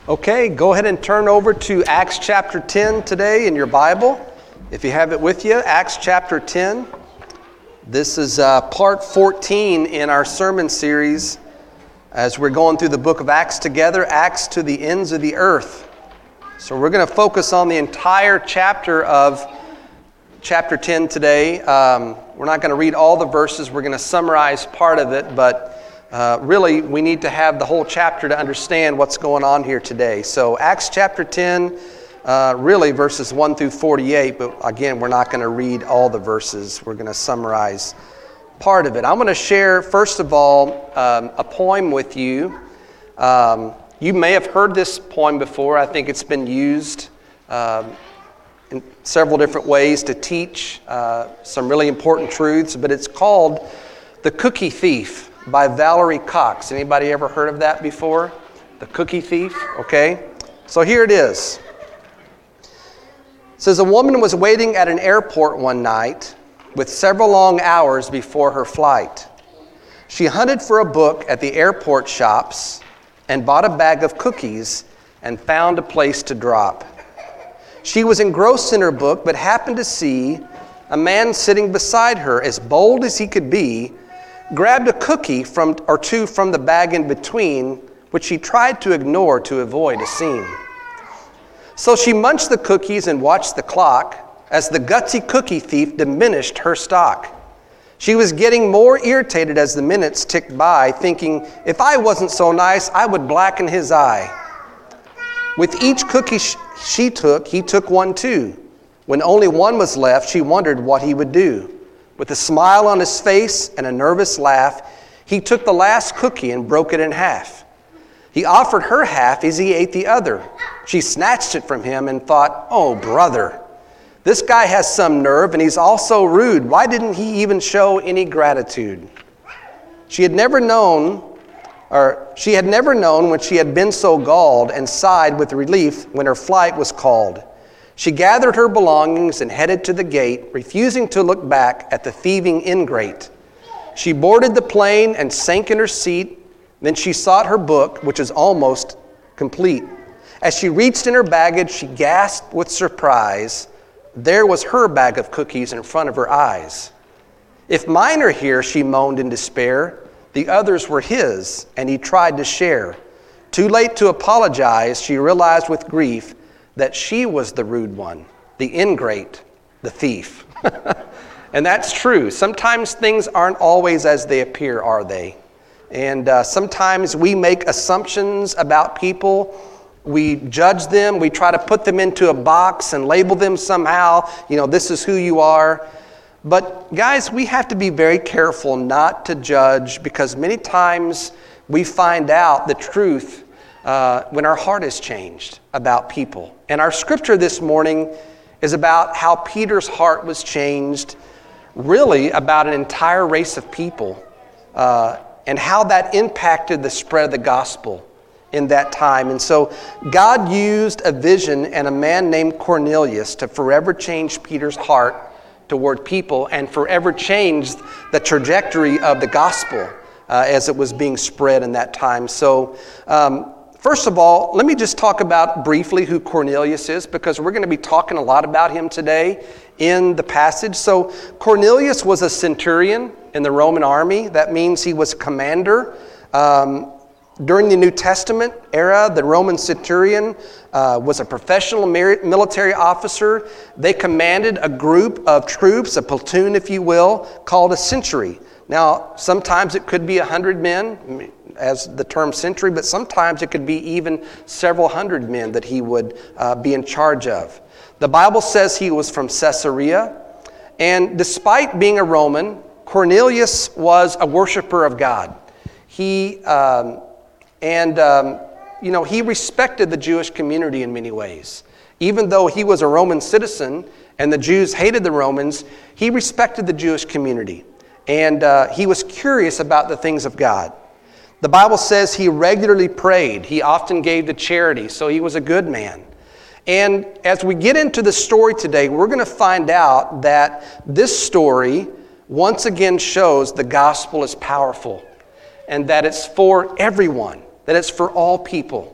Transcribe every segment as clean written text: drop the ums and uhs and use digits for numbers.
Okay, go ahead and turn over to Acts chapter 10 today in your Bible. If you have it with you, Acts chapter 10. This is part 14 in our sermon series as we're going through the book of Acts together, Acts to the ends of the earth. So we're going to focus on the entire chapter of chapter 10 today. We're not going to read all the verses. We're going to summarize part of it, but really, we need to have the whole chapter to understand what's going on here today. So Acts chapter 10, really verses 1 through 48, but again, we're not going to read all the verses. We're going to summarize part of it. I'm going to share, first of all, a poem with you. You may have heard this poem before. I think it's been used in several different ways to teach some really important truths, but it's called The Cookie Thief by Valerie Cox. Anybody ever heard of that before? The Cookie Thief? Okay. So here it is. It says, a woman was waiting at an airport one night with several long hours before her flight. She hunted for a book at the airport shops and bought a bag of cookies and found a place to drop. She was engrossed in her book, but happened to see a man sitting beside her, as bold as he could be, grabbed a cookie or two from the bag in between, which she tried to ignore to avoid a scene. So she munched the cookies and watched the clock as the gutsy cookie thief diminished her stock. She was getting more irritated as the minutes ticked by, thinking, if I wasn't so nice, I would blacken his eye. With each cookie she took, he took one too. When only one was left, she wondered what he would do. With a smile on his face and a nervous laugh, he took the last cookie and broke it in half. He offered her half as he ate the other. She snatched it from him and thought, oh, brother, this guy has some nerve and he's also rude. Why didn't he even show any gratitude? She had never known when she had been so galled, and sighed with relief when her flight was called. She gathered her belongings and headed to the gate, refusing to look back at the thieving ingrate. She boarded the plane and sank in her seat. Then she sought her book, which is almost complete. As she reached in her baggage, she gasped with surprise. There was her bag of cookies in front of her eyes. If mine are here, she moaned in despair, the others were his, and he tried to share. Too late to apologize, she realized with grief that she was the rude one, the ingrate, the thief. And that's true. Sometimes things aren't always as they appear, are they? And sometimes we make assumptions about people. We judge them. We try to put them into a box and label them somehow. You know, this is who you are. But guys, we have to be very careful not to judge, because many times we find out the truth when our heart is changed about people. And our scripture this morning is about how Peter's heart was changed, really about an entire race of people, and how that impacted the spread of the gospel in that time. And so God used a vision and a man named Cornelius to forever change Peter's heart toward people and forever changed the trajectory of the gospel as it was being spread in that time. So first of all, let me just talk about briefly who Cornelius is, because we're going to be talking a lot about him today in the passage. So Cornelius was a centurion in the Roman army. That means he was a commander. During the New Testament era, the Roman centurion was a professional military officer. They commanded a group of troops, a platoon, if you will, called a century. Now, sometimes it could be 100 men, as the term century, but sometimes it could be even several hundred men that he would be in charge of. The Bible says he was from Caesarea, and despite being a Roman, Cornelius was a worshiper of God. He respected the Jewish community in many ways. Even though he was a Roman citizen and the Jews hated the Romans, he respected the Jewish community. And he was curious about the things of God. The Bible says he regularly prayed. He often gave to charity, so he was a good man. And as we get into the story today, we're going to find out that this story once again shows the gospel is powerful and that it's for everyone, that it's for all people.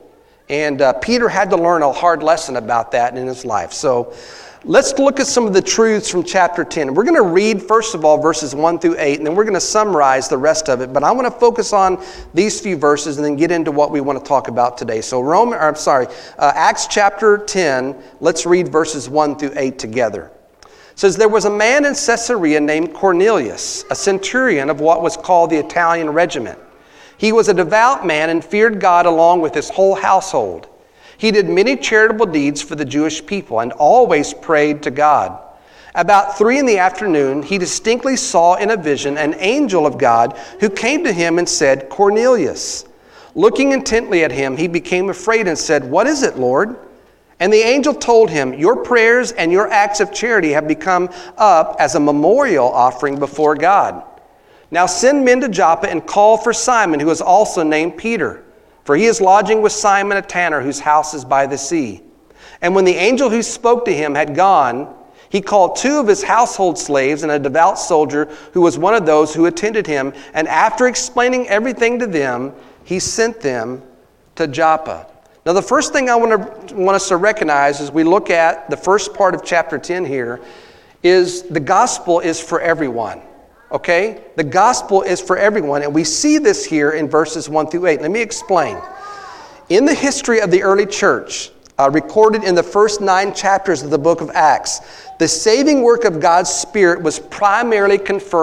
And Peter had to learn a hard lesson about that in his life. So let's look at some of the truths from chapter 10. We're going to read, first of all, verses 1 through 8, and then we're going to summarize the rest of it. But I want to focus on these few verses and then get into what we want to talk about today. So Acts chapter 10, let's read verses 1 through 8 together. It says, "There was a man in Caesarea named Cornelius, a centurion of what was called the Italian regiment. He was a devout man and feared God along with his whole household. He did many charitable deeds for the Jewish people and always prayed to God. About 3 p.m, he distinctly saw in a vision an angel of God who came to him and said, 'Cornelius.' Looking intently at him, he became afraid and said, 'What is it, Lord?' And the angel told him, 'Your prayers and your acts of charity have become up as a memorial offering before God. Now send men to Joppa and call for Simon, who is also named Peter. For he is lodging with Simon a tanner, whose house is by the sea.' And when the angel who spoke to him had gone, he called 2 of his household slaves and a devout soldier who was one of those who attended him. And after explaining everything to them, he sent them to Joppa." Now the first thing I want us to recognize as we look at the first part of chapter 10 here is the gospel is for everyone. Okay? The gospel is for everyone, and we see this here in verses 1 through 8. Let me explain. In the history of the early church, recorded in the first 9 chapters of the book of Acts, the saving work of God's Spirit was primarily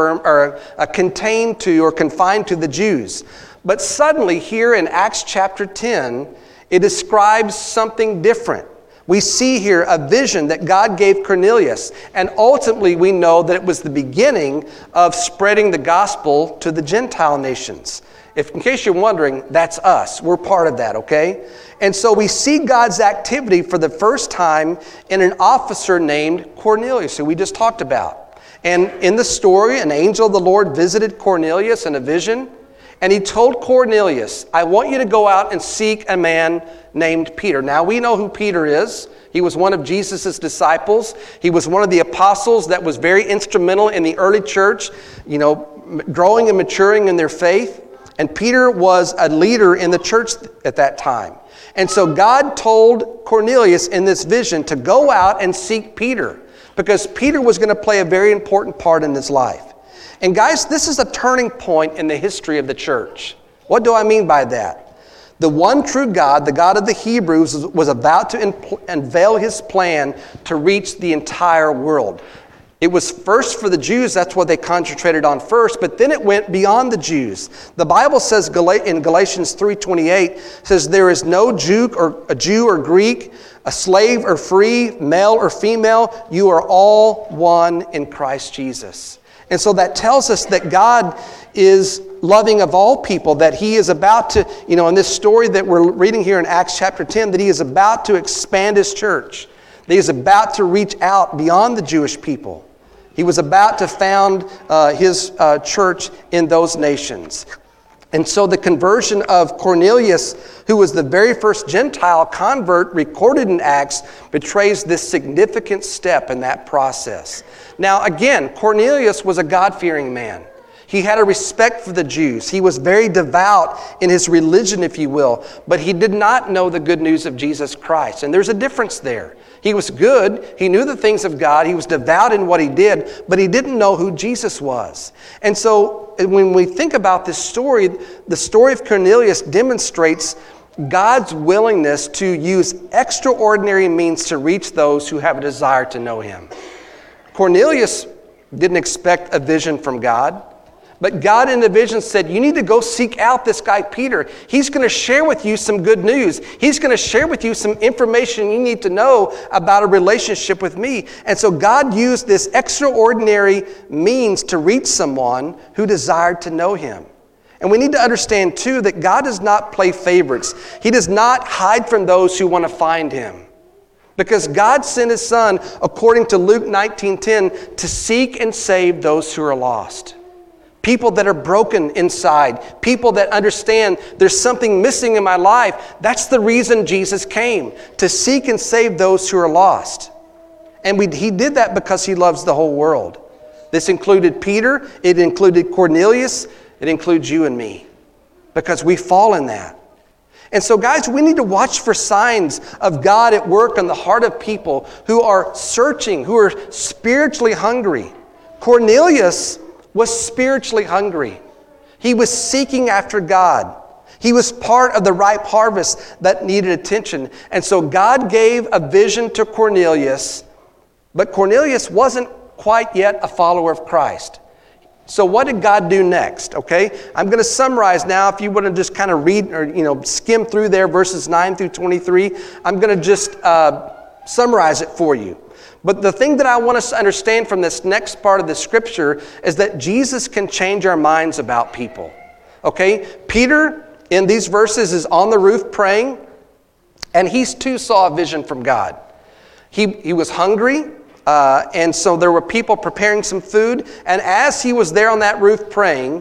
contained to or confined to the Jews. But suddenly, here in Acts chapter 10, it describes something different. We see here a vision that God gave Cornelius, and ultimately we know that it was the beginning of spreading the gospel to the Gentile nations. In case you're wondering, that's us. We're part of that, okay? And so we see God's activity for the first time in an officer named Cornelius, who we just talked about. And in the story, an angel of the Lord visited Cornelius in a vision, and he told Cornelius, "I want you to go out and seek a man named Peter." Now we know who Peter is. He was one of Jesus' disciples. He was one of the apostles that was very instrumental in the early church, growing and maturing in their faith. And Peter was a leader in the church at that time. And so God told Cornelius in this vision to go out and seek Peter, because Peter was going to play a very important part in his life. And guys, this is a turning point in the history of the church. What do I mean by that? The one true God, the God of the Hebrews, was about to unveil his plan to reach the entire world. It was first for the Jews, that's what they concentrated on first, but then it went beyond the Jews. The Bible says in Galatians 3:28, says, "There is no Jew or Greek, a slave or free, male or female, you are all one in Christ Jesus." And so that tells us that God is loving of all people, that he is about to, in this story that we're reading here in Acts chapter 10, that he is about to expand his church, that he is about to reach out beyond the Jewish people. He was about to found his church in those nations. And so the conversion of Cornelius, who was the very first Gentile convert recorded in Acts, betrays this significant step in that process. Now again, Cornelius was a God-fearing man. He had a respect for the Jews. He was very devout in his religion, if you will, but he did not know the good news of Jesus Christ. And there's a difference there. He was good. He knew the things of God. He was devout in what he did, but he didn't know who Jesus was. And so when we think about this story, the story of Cornelius demonstrates God's willingness to use extraordinary means to reach those who have a desire to know him. Cornelius didn't expect a vision from God. But God in the vision said, you need to go seek out this guy Peter. He's going to share with you some good news. He's going to share with you some information you need to know about a relationship with me. And so God used this extraordinary means to reach someone who desired to know him. And we need to understand too that God does not play favorites. He does not hide from those who want to find him. Because God sent his son, according to Luke 19:10, to seek and save those who are lost. People that are broken inside. People that understand there's something missing in my life. That's the reason Jesus came, to seek and save those who are lost. And he did that because he loves the whole world. This included Peter. It included Cornelius. It includes you and me. Because we fall in that. And so, guys, we need to watch for signs of God at work in the heart of people who are searching, who are spiritually hungry. Cornelius was spiritually hungry. He was seeking after God. He was part of the ripe harvest that needed attention. And so God gave a vision to Cornelius, but Cornelius wasn't quite yet a follower of Christ. So what did God do next? Okay, I'm going to summarize now. If you want to just kind of read or skim through there, verses 9 through 23, I'm going to just summarize it for you. But the thing that I want us to understand from this next part of the scripture is that Jesus can change our minds about people. Okay, Peter in these verses is on the roof praying, and he too saw a vision from God. He was hungry. And so there were people preparing some food. And as he was there on that roof praying,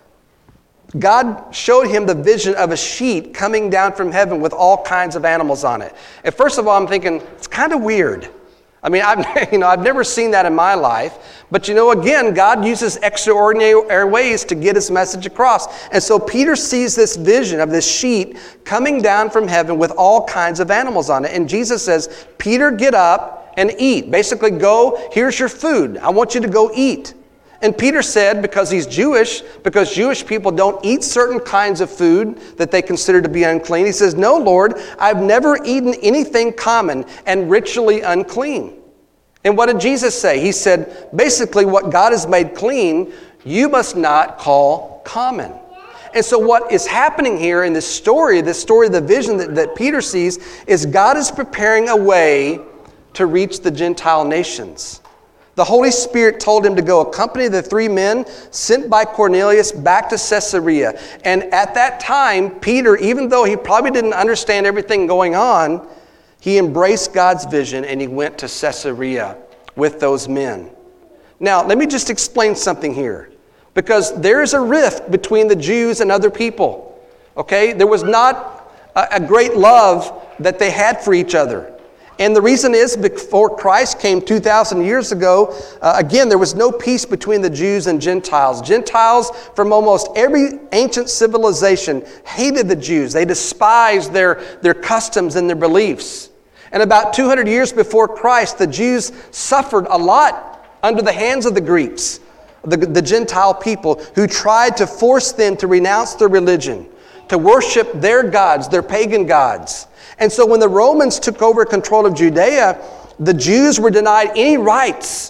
God showed him the vision of a sheet coming down from heaven with all kinds of animals on it. And first of all, I'm thinking, it's kind of weird. I mean, I've never seen that in my life. But again, God uses extraordinary ways to get his message across. And so Peter sees this vision of this sheet coming down from heaven with all kinds of animals on it. And Jesus says, Peter, get up and eat. Basically, go, here's your food. I want you to go eat. And Peter said, because he's Jewish, because Jewish people don't eat certain kinds of food that they consider to be unclean, he says, no, Lord, I've never eaten anything common and ritually unclean. And what did Jesus say? He said, basically, what God has made clean, you must not call common. And so what is happening here in this story of the vision that Peter sees, is God is preparing a way to reach the Gentile nations. The Holy Spirit told him to go accompany the 3 men sent by Cornelius back to Caesarea. And at that time, Peter, even though he probably didn't understand everything going on, he embraced God's vision and he went to Caesarea with those men. Now, let me just explain something here, because there is a rift between the Jews and other people. Okay? There was not a great love that they had for each other. And the reason is, before Christ came 2,000 years ago, again, there was no peace between the Jews and Gentiles. Gentiles from almost every ancient civilization hated the Jews. They despised their customs and their beliefs. And about 200 years before Christ, the Jews suffered a lot under the hands of the Greeks, the Gentile people, who tried to force them to renounce their religion, to worship their gods, their pagan gods. And so when the Romans took over control of Judea, the Jews were denied any rights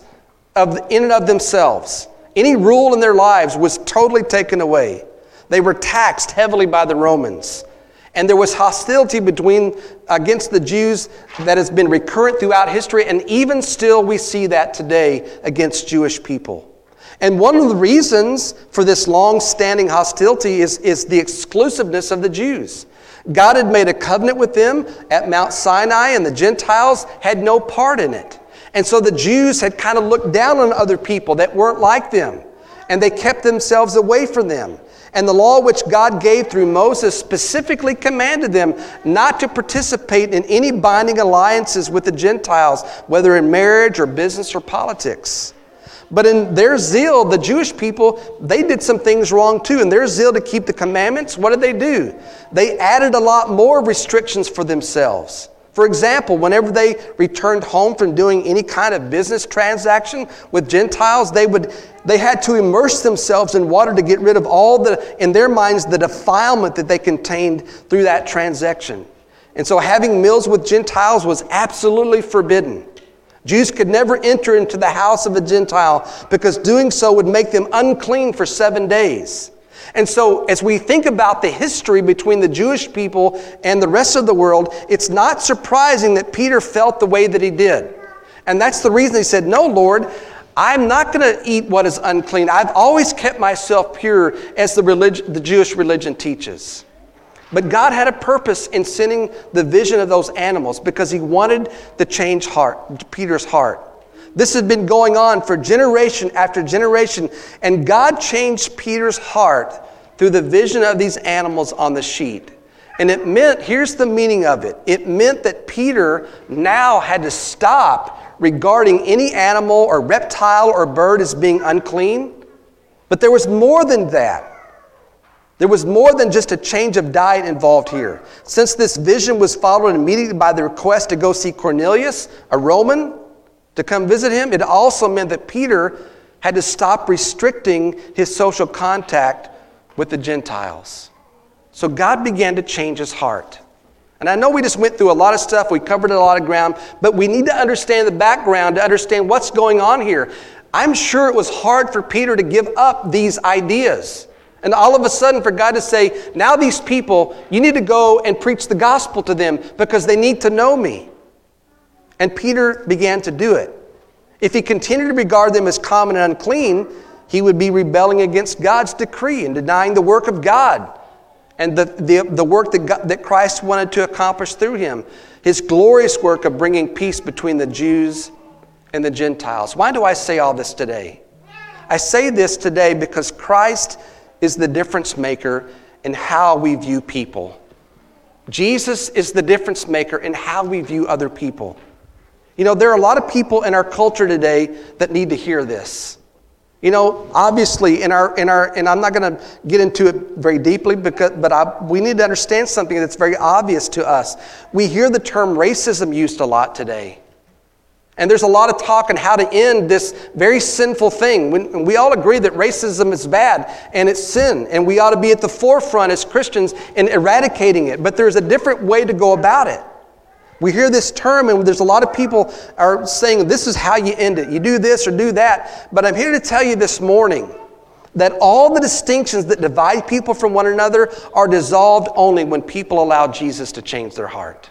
in and of themselves. Any rule in their lives was totally taken away. They were taxed heavily by the Romans. And there was hostility against the Jews that has been recurrent throughout history, and even still we see that today against Jewish people. And one of the reasons for this long-standing hostility is the exclusiveness of the Jews. God had made a covenant with them at Mount Sinai, and the Gentiles had no part in it. And so the Jews had kind of looked down on other people that weren't like them, and they kept themselves away from them. And the law which God gave through Moses specifically commanded them not to participate in any binding alliances with the Gentiles, whether in marriage or business or politics. But in their zeal, the Jewish people, they did some things wrong too. In their zeal to keep the commandments, what did they do? They added a lot more restrictions for themselves. For example, whenever they returned home from doing any kind of business transaction with Gentiles, they had to immerse themselves in water to get rid of all in their minds, the defilement that they contained through that transaction. And so having meals with Gentiles was absolutely forbidden. Jews could never enter into the house of a Gentile because doing so would make them unclean for 7 days. And so as we think about the history between the Jewish people and the rest of the world, it's not surprising that Peter felt the way that he did. And that's the reason he said, no, Lord, I'm not going to eat what is unclean. I've always kept myself pure as the Jewish religion teaches. But God had a purpose in sending the vision of those animals because he wanted to change Peter's heart. This had been going on for generation after generation, and God changed Peter's heart through the vision of these animals on the sheet. And it meant, here's the meaning of it, it meant that Peter now had to stop regarding any animal or reptile or bird as being unclean. But there was more than that. There was more than just a change of diet involved here. Since this vision was followed immediately by the request to go see Cornelius, a Roman, to come visit him, it also meant that Peter had to stop restricting his social contact with the Gentiles. So God began to change his heart. And I know we just went through a lot of stuff, we covered a lot of ground, but we need to understand the background to understand what's going on here. I'm sure it was hard for Peter to give up these ideas. And all of a sudden for God to say, now these people, you need to go and preach the gospel to them because they need to know me. And Peter began to do it. If he continued to regard them as common and unclean, he would be rebelling against God's decree and denying the work of God and the work that Christ wanted to accomplish through him. His glorious work of bringing peace between the Jews and the Gentiles. Why do I say all this today? I say this today because Christ is the difference maker in how we view people. Jesus is the difference maker in how we view other people. You know, there are a lot of people in our culture today that need to hear this. You know, obviously and I'm not going to get into it very deeply but we need to understand something that's very obvious to us. We hear the term racism used a lot today. And there's a lot of talk on how to end this very sinful thing. We all agree that racism is bad and it's sin. And we ought to be at the forefront as Christians in eradicating it. But there's a different way to go about it. We hear this term and there's a lot of people are saying this is how you end it. You do this or do that. But I'm here to tell you this morning that all the distinctions that divide people from one another are dissolved only when people allow Jesus to change their heart.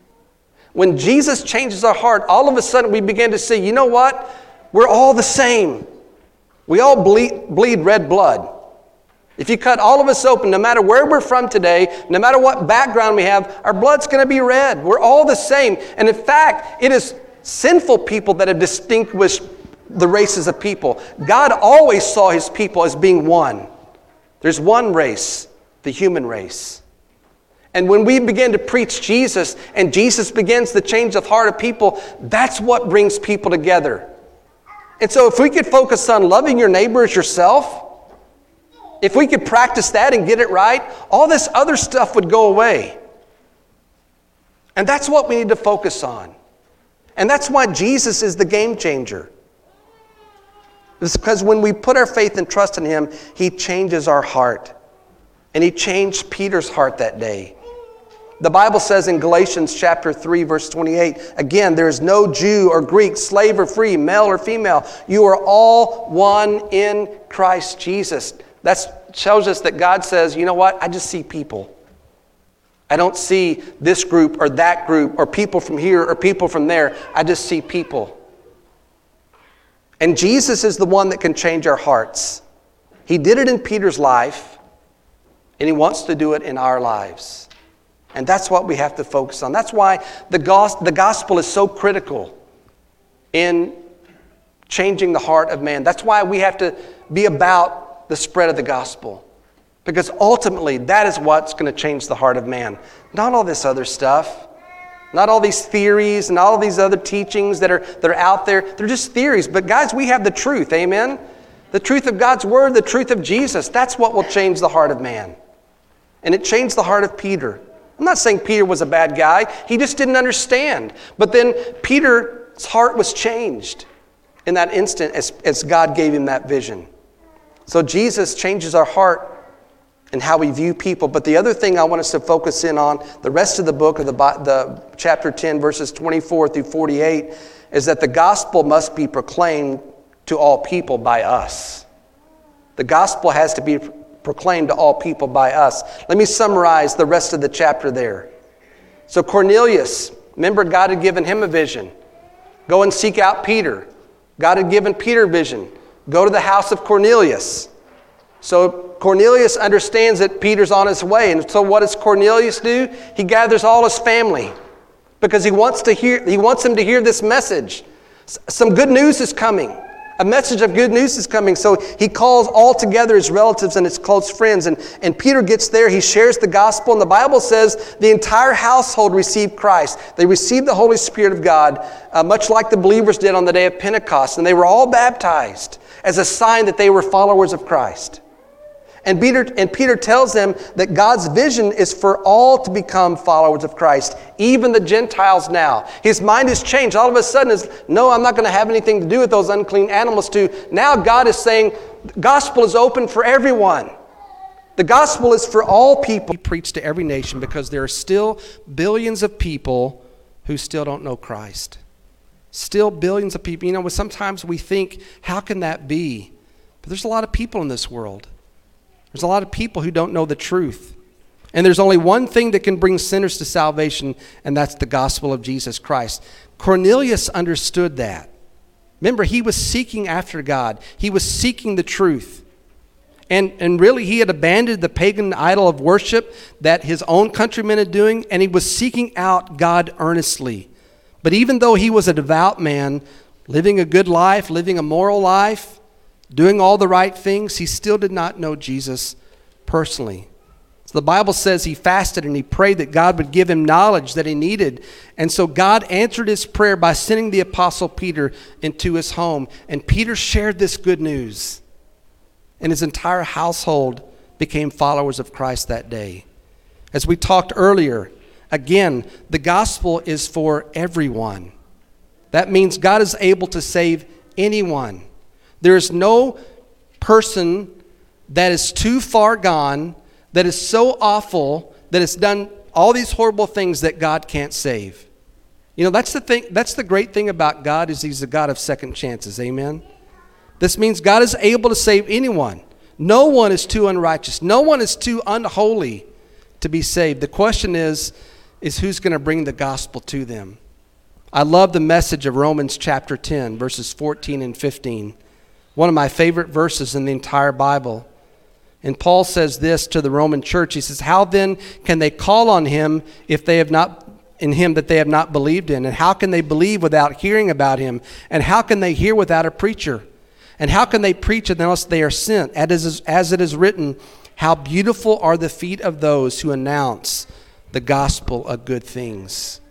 When Jesus changes our heart, all of a sudden we begin to see, you know what? We're all the same. We all bleed red blood. If you cut all of us open, no matter where we're from today, no matter what background we have, our blood's going to be red. We're all the same. And in fact, it is sinful people that have distinguished the races of people. God always saw his people as being one. There's one race, the human race. And when we begin to preach Jesus and Jesus begins to change the heart of people, that's what brings people together. And so if we could focus on loving your neighbor as yourself, if we could practice that and get it right, all this other stuff would go away. And that's what we need to focus on. And that's why Jesus is the game changer. It's because when we put our faith and trust in him, he changes our heart. And he changed Peter's heart that day. The Bible says in Galatians chapter 3, verse 28, again, there is no Jew or Greek, slave or free, male or female. You are all one in Christ Jesus. That shows us that God says, you know what? I just see people. I don't see this group or that group or people from here or people from there. I just see people. And Jesus is the one that can change our hearts. He did it in Peter's life, and he wants to do it in our lives. And that's what we have to focus on. That's why the gospel is so critical in changing the heart of man. That's why we have to be about the spread of the gospel. Because ultimately, that is what's going to change the heart of man. Not all this other stuff. Not all these theories and all of these other teachings that are out there. They're just theories. But guys, we have the truth. Amen? The truth of God's word, the truth of Jesus. That's what will change the heart of man. And it changed the heart of Peter. I'm not saying Peter was a bad guy. He just didn't understand. But then Peter's heart was changed in that instant as God gave him that vision. So Jesus changes our heart and how we view people. But the other thing I want us to focus in on, the rest of the book of the chapter 10, verses 24 through 48, is that the gospel must be proclaimed to all people by us. The gospel has to be proclaimed to all people by us. Let me summarize the rest of the chapter there. So Cornelius, remember God had given him a vision. Go and seek out Peter. God had given Peter a vision. Go to the house of Cornelius. So Cornelius understands that Peter's on his way. And so what does Cornelius do? He gathers all his family because he wants them to hear this message. Some good news is coming. A message of good news is coming. So he calls all together his relatives and his close friends. And Peter gets there. He shares the gospel. And the Bible says the entire household received Christ. They received the Holy Spirit of God, much like the believers did on the day of Pentecost. And they were all baptized as a sign that they were followers of Christ. And Peter tells them that God's vision is for all to become followers of Christ, even the Gentiles now. His mind has changed. All of a sudden, no, I'm not going to have anything to do with those unclean animals too. Now God is saying, the gospel is open for everyone. The gospel is for all people. We preach to every nation because there are still billions of people who still don't know Christ. Still billions of people. You know, sometimes we think, how can that be? But there's a lot of people in this world. There's a lot of people who don't know the truth. And there's only one thing that can bring sinners to salvation, and that's the gospel of Jesus Christ. Cornelius understood that. Remember, he was seeking after God. He was seeking the truth. And really, he had abandoned the pagan idol of worship that his own countrymen had doing, and he was seeking out God earnestly. But even though he was a devout man, living a good life, living a moral life, doing all the right things, he still did not know Jesus personally. So the Bible says he fasted and he prayed that God would give him knowledge that he needed. And so God answered his prayer by sending the Apostle Peter into his home. And Peter shared this good news. And his entire household became followers of Christ that day. As we talked earlier, again, the gospel is for everyone. That means God is able to save anyone. There is no person that is too far gone, that is so awful, that has done all these horrible things that God can't save. You know, that's the thing. That's the great thing about God, is he's a God of second chances. Amen? This means God is able to save anyone. No one is too unrighteous. No one is too unholy to be saved. The question is who's going to bring the gospel to them? I love the message of Romans chapter 10, verses 14 and 15. One of my favorite verses in the entire Bible. And Paul says this to the Roman church. He says, how then can they call on him if they have not, in him that they have not believed in? And how can they believe without hearing about him? And how can they hear without a preacher? And how can they preach unless they are sent? As it is written, how beautiful are the feet of those who announce the gospel of good things.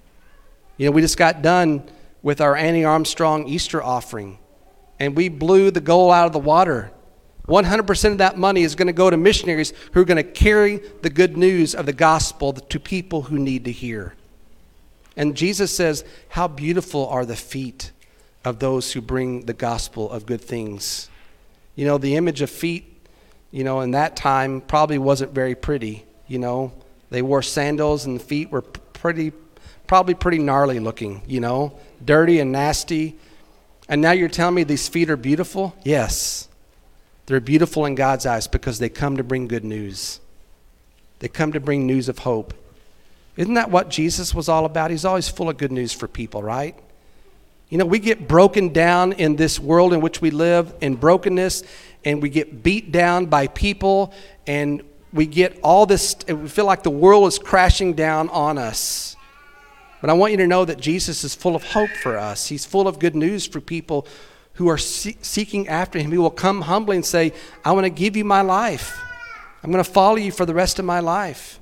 You know, we just got done with our Annie Armstrong Easter offering. And we blew the goal out of the water. 100% of that money is going to go to missionaries who are going to carry the good news of the gospel to people who need to hear. And Jesus says, how beautiful are the feet of those who bring the gospel of good things. You know, the image of feet, you know, in that time probably wasn't very pretty. You know, they wore sandals and the feet were probably pretty gnarly looking, you know, dirty and nasty. And now you're telling me these feet are beautiful? Yes. They're beautiful in God's eyes because they come to bring good news. They come to bring news of hope. Isn't that what Jesus was all about? He's always full of good news for people, right? You know, we get broken down in this world in which we live, in brokenness, and we get beat down by people, and we get all this, we feel like the world is crashing down on us. But I want you to know that Jesus is full of hope for us. He's full of good news for people who are seeking after him. He will come humbly and say, I want to give you my life. I'm going to follow you for the rest of my life.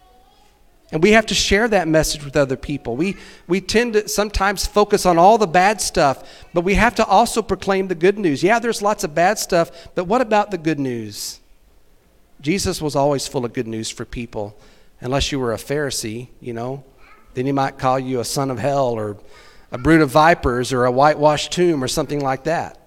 And we have to share that message with other people. We tend to sometimes focus on all the bad stuff, but we have to also proclaim the good news. Yeah, there's lots of bad stuff, but what about the good news? Jesus was always full of good news for people, unless you were a Pharisee, you know. Then he might call you a son of hell or a brood of vipers or a whitewashed tomb or something like that.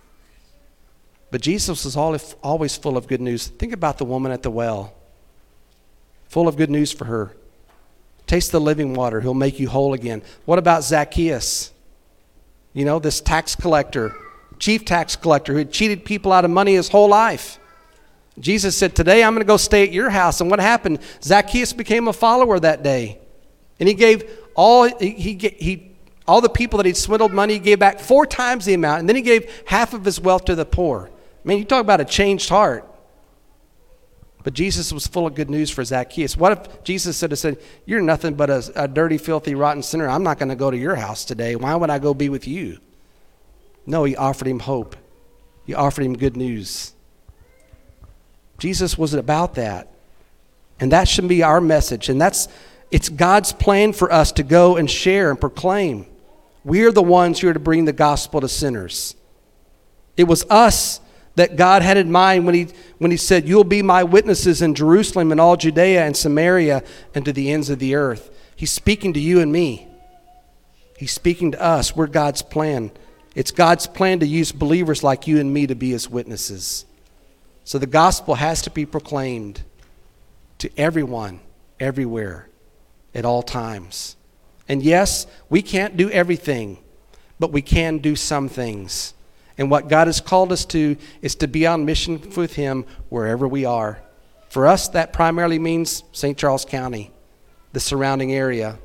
But Jesus was always full of good news. Think about the woman at the well. Full of good news for her. Taste the living water. He'll make you whole again. What about Zacchaeus? You know, this tax collector, chief tax collector who had cheated people out of money his whole life. Jesus said, today I'm going to go stay at your house. And what happened? Zacchaeus became a follower that day. And he gave all the people that he'd swindled money, he gave back 4 times the amount. And then he gave half of his wealth to the poor. Man, you talk about a changed heart. But Jesus was full of good news for Zacchaeus. What if Jesus said, you're nothing but a dirty, filthy, rotten sinner. I'm not going to go to your house today. Why would I go be with you? No, he offered him hope. He offered him good news. Jesus was about that. And that should be our message. And it's God's plan for us to go and share and proclaim. We are the ones who are to bring the gospel to sinners. It was us that God had in mind when he said, "You'll be my witnesses in Jerusalem and all Judea and Samaria and to the ends of the earth." He's speaking to you and me. He's speaking to us. We're God's plan. It's God's plan to use believers like you and me to be his witnesses. So the gospel has to be proclaimed to everyone, everywhere, at all times. And yes, we can't do everything, but we can do some things. And what God has called us to is to be on mission with him wherever we are. For us, that primarily means St. Charles County, the surrounding area.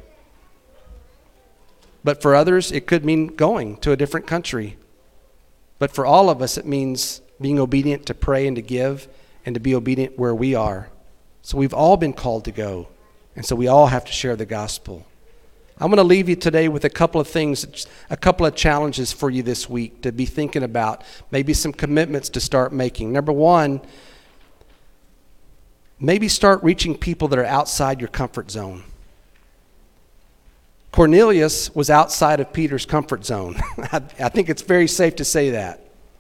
But for others, it could mean going to a different country. But for all of us, it means being obedient to pray and to give and to be obedient where we are. So we've all been called to go. And so we all have to share the gospel. I'm going to leave you today with a couple of things, a couple of challenges for you this week to be thinking about. Maybe some commitments to start making. Number one, maybe start reaching people that are outside your comfort zone. Cornelius was outside of Peter's comfort zone. I think it's very safe to say that.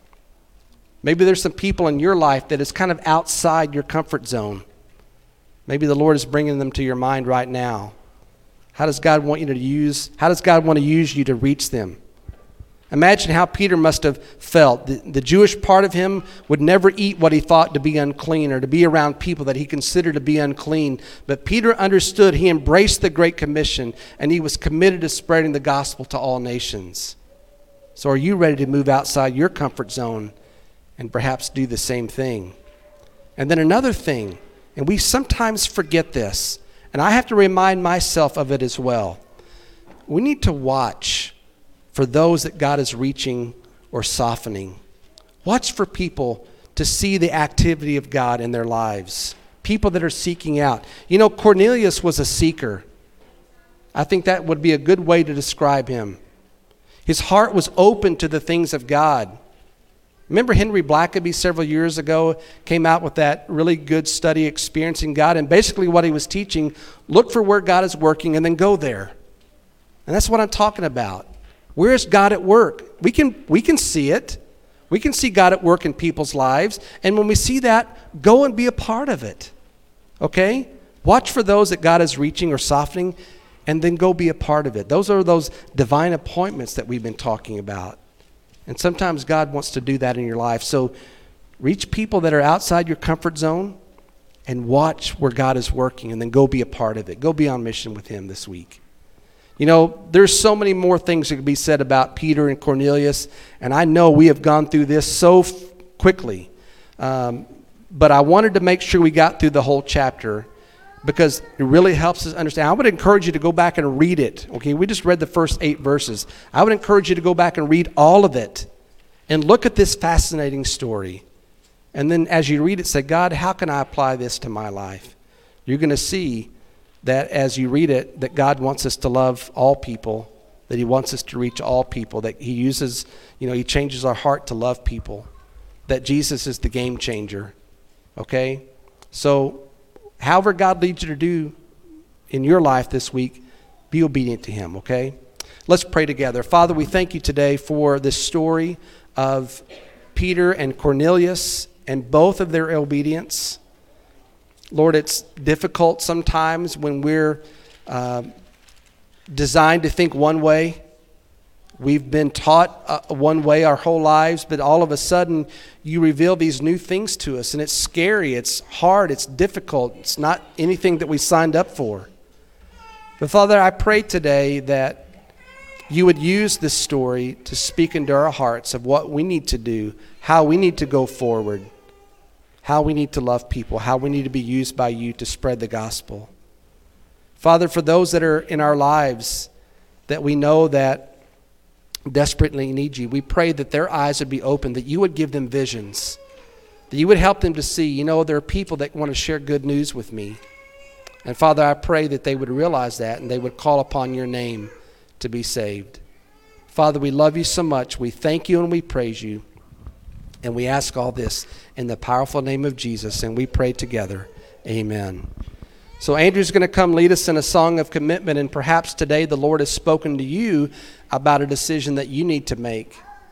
Maybe there's some people in your life that is kind of outside your comfort zone. Maybe the Lord is bringing them to your mind right now. How does God want to use you to reach them? Imagine how Peter must have felt. The Jewish part of him would never eat what he thought to be unclean or to be around people that he considered to be unclean. But Peter understood, he embraced the Great Commission, and he was committed to spreading the gospel to all nations. So are you ready to move outside your comfort zone and perhaps do the same thing? And then another thing, and we sometimes forget this, and I have to remind myself of it as well. We need to watch for those that God is reaching or softening. Watch for people to see the activity of God in their lives. People that are seeking out. You know, Cornelius was a seeker. I think that would be a good way to describe him. His heart was open to the things of God. Remember Henry Blackaby several years ago came out with that really good study, Experiencing God, and basically what he was teaching, look for where God is working and then go there. And that's what I'm talking about. Where is God at work? We can see it. We can see God at work in people's lives. And when we see that, go and be a part of it. Okay? Watch for those that God is reaching or softening, and then go be a part of it. Those are those divine appointments that we've been talking about. And sometimes God wants to do that in your life. So reach people that are outside your comfort zone and watch where God is working, and then go be a part of it. Go be on mission with him this week. You know, there's so many more things that could be said about Peter and Cornelius, and I know we have gone through this so quickly. But I wanted to make sure we got through the whole chapter because it really helps us understand. I would encourage you to go back and read it. Okay, we just read the first 8 verses. I would encourage you to go back and read all of it and look at this fascinating story. And then as you read it, say, God, how can I apply this to my life? You're going to see that as you read it, that God wants us to love all people, that he wants us to reach all people, that he uses, he changes our heart to love people, that Jesus is the game changer, okay? So however God leads you to do in your life this week, be obedient to him, okay? Let's pray together. Father, we thank you today for this story of Peter and Cornelius and both of their obedience. Lord, it's difficult sometimes when we're designed to think one way. We've been taught one way our whole lives, but all of a sudden you reveal these new things to us, and it's scary, it's hard, it's difficult. It's not anything that we signed up for. But Father, I pray today that you would use this story to speak into our hearts of what we need to do, how we need to go forward, how we need to love people, how we need to be used by you to spread the gospel. Father, for those that are in our lives that we know that desperately need you, we pray that their eyes would be open, that you would give them visions, that you would help them to see, there are people that want to share good news with me. And Father, I pray that they would realize that and they would call upon your name to be saved. Father, we love you so much. We thank you and we praise you. And we ask all this in the powerful name of Jesus, and we pray together. Amen. So Andrew's going to come lead us in a song of commitment, and perhaps today the Lord has spoken to you about a decision that you need to make.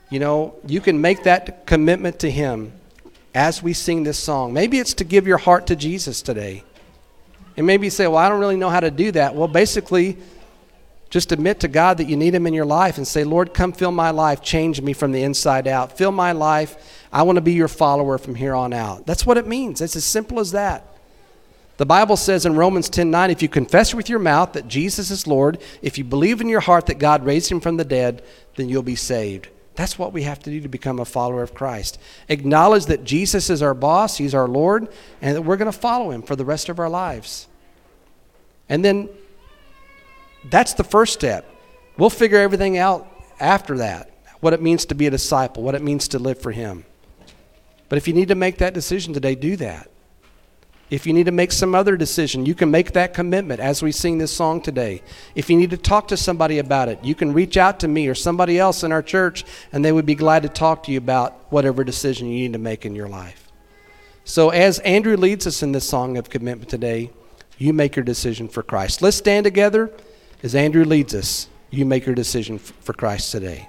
You know, you can make that commitment to Him as we sing this song. Maybe it's to give your heart to Jesus today. And maybe you say, well, I don't really know how to do that. Well, basically, just admit to God that you need Him in your life and say, Lord, come fill my life. Change me from the inside out. Fill my life. I want to be your follower from here on out. That's what it means. It's as simple as that. The Bible says in Romans 10:9, if you confess with your mouth that Jesus is Lord, if you believe in your heart that God raised Him from the dead, then you'll be saved. That's what we have to do to become a follower of Christ. Acknowledge that Jesus is our boss, He's our Lord, and that we're going to follow Him for the rest of our lives. And then that's the first step. We'll figure everything out after that, what it means to be a disciple, what it means to live for Him. But if you need to make that decision today, do that. If you need to make some other decision, you can make that commitment as we sing this song today. If you need to talk to somebody about it, you can reach out to me or somebody else in our church, and they would be glad to talk to you about whatever decision you need to make in your life. So as Andrew leads us in this song of commitment today, you make your decision for Christ. Let's stand together as Andrew leads us. You make your decision for Christ today.